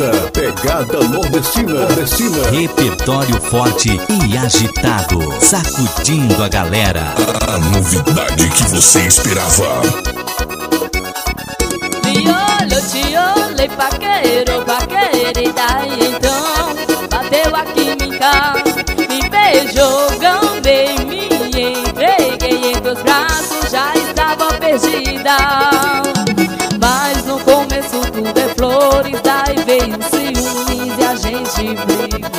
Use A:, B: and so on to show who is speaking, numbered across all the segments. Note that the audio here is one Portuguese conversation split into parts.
A: Banda Pegada Nordestina.
B: Repertório forte e agitado, sacudindo a galera.
A: A novidade que você esperava.
C: Me olhou, te olhei, paqueiro, e daí então bateu a química. Me beijou, gambei, me entreguei em teus braços, já estava perdida. Mas no começo tudo é flores, daí veio ciúmes e a gente brigou.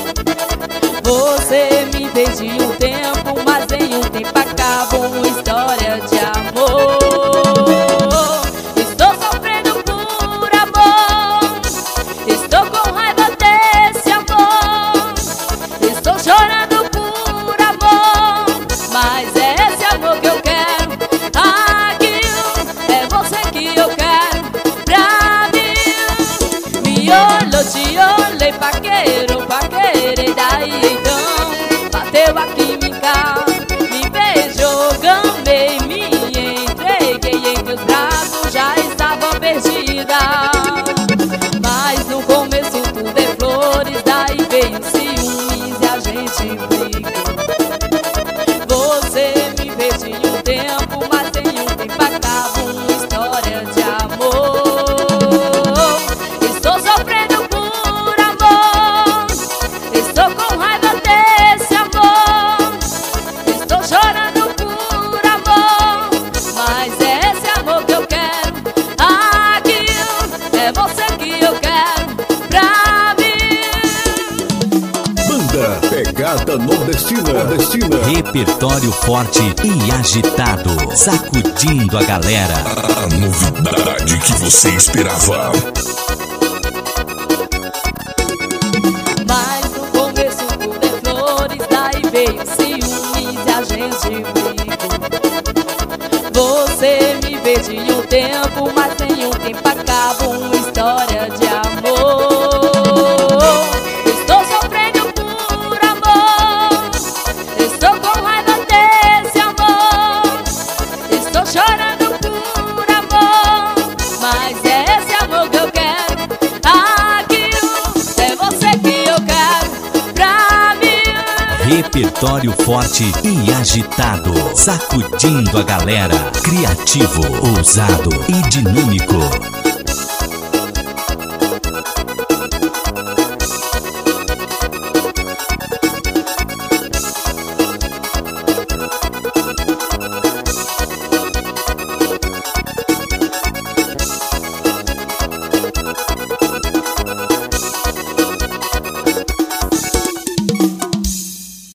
C: Você me perdi um tempo, mas em um tempo acabou uma história de amor. Estou sofrendo por amor, estou com raiva desse amor, estou chorando por amor, mas é esse amor que eu quero. Aquilo é você que eu quero pra mim. Me olhou, te olhei, paqueiro, e daí então bateu a química. Me beijou, gambei, me entreguei em teus braços, já estava perdida. Mas no começo tudo é flores, daí veio ciúmes e a gente brigou. Você me perdi um tempo, mas em um tempo acaba uma história de amor. Estou sofrendo por amor, estou com raiva desse amor, estou chorando por amor, mas é esse amor que eu quero. Aquilo é você que eu quero pra mim.
A: Banda Pegada Nordestina.
B: Repertório forte e agitado, sacudindo a galera.
A: A novidade que você esperava.
C: Mas no começo tudo é flores, daí veio ciúmes e a gente brigou. Você me perdi um tempo, mas em um tempo acaba uma história de amor. Estou sofrendo por amor, estou com raiva desse amor, estou chorando por amor, mas é esse amor que eu quero. Aquilo é você que eu quero pra mim.
B: Repertório forte e agitado, sacudindo a galera. Criativo, ousado e dinâmico.